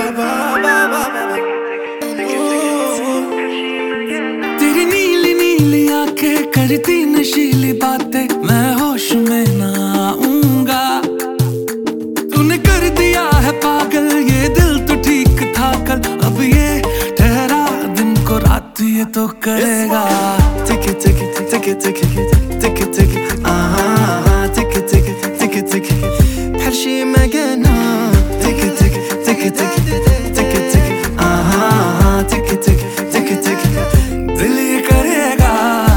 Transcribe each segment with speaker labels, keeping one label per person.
Speaker 1: तेरी नीली नीली आंखें करती नशीली बातें, मैं होश में ना आऊंगा। तूने कर दिया है पागल ये दिल तो ठीक था कल, अब ये ठहरा दिन को रात ये तो करेगा।
Speaker 2: Tick it, tick it, tick it, tick it, tick it, tick it, tick it, tick it, tick it, tick it. بحال شي مكانة. Tick it, tick it, tick it, tick it, tick it, tick it, tick it, tick it, tick it, tick it.
Speaker 1: दिल ये करेगा।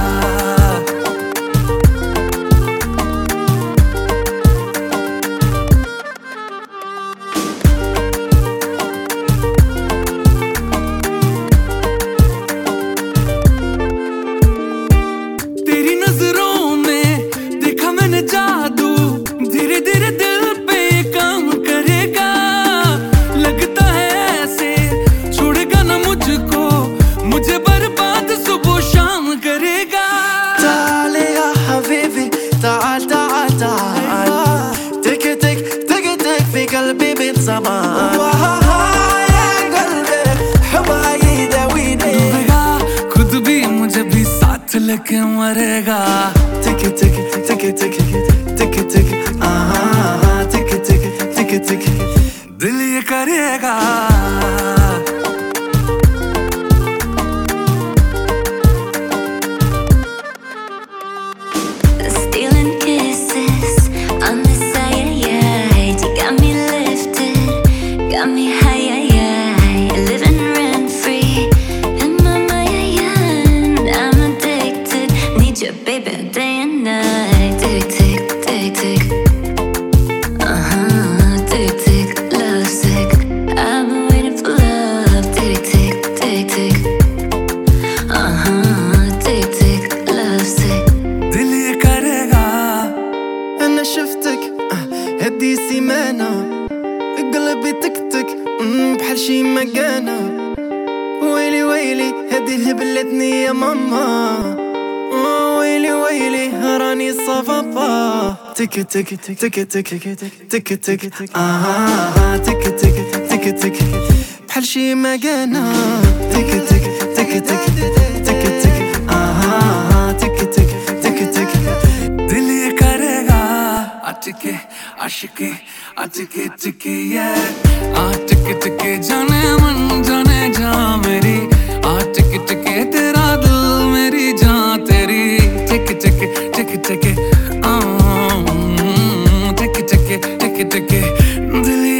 Speaker 1: तेरी नजरों में देखा मैंने जादू, धीरे धीरे दिल पे काम करेगा। लगता है ऐसे छोड़ेगा ना मुझको, मुझे बर्बाद सुबह शाम करेगा।
Speaker 2: تعال يا حبيبي تعال تعال تعال. تك تك تك تك في قلبي بيتصبح. يا قلبي حبها يداويني.
Speaker 1: डूबेगा खुद भी मुझे भी साथ लेके मरेगा।
Speaker 2: تك تك تك تك تك تك تك تك تك تك.
Speaker 1: दिल ये करेगा।
Speaker 3: Stealing kisses on the side, you got me lifted, got me high, living rent free in my mind. I'm addicted, need you, baby, day and night. Tick tick tick tick, tick tick, love sick. I've been waiting for love. Tick tick tick tick, tick tick, love sick.
Speaker 1: दिल ये करेगा।
Speaker 2: أنا شفتك هدي سيمانة، قلبي تكتك بحال شي مكانة. ويلي ويلي هدي اللي بلتني يا ماما. ويلي ويلي راني صفافة. تك تك تك تك تك تك تك تك تك تك تك بحال شي مكانة. تك تك تك تك تك تك تك تك تك.
Speaker 1: दिल ये करेगा। अटके आशिकी अटके टिके ये अटके टिके जाने मन जाने जा मेरी। अटके टिके तेरा दिल मेरी जान तेरी। टिके टिके टिके टिके टिके टिके टिके दिल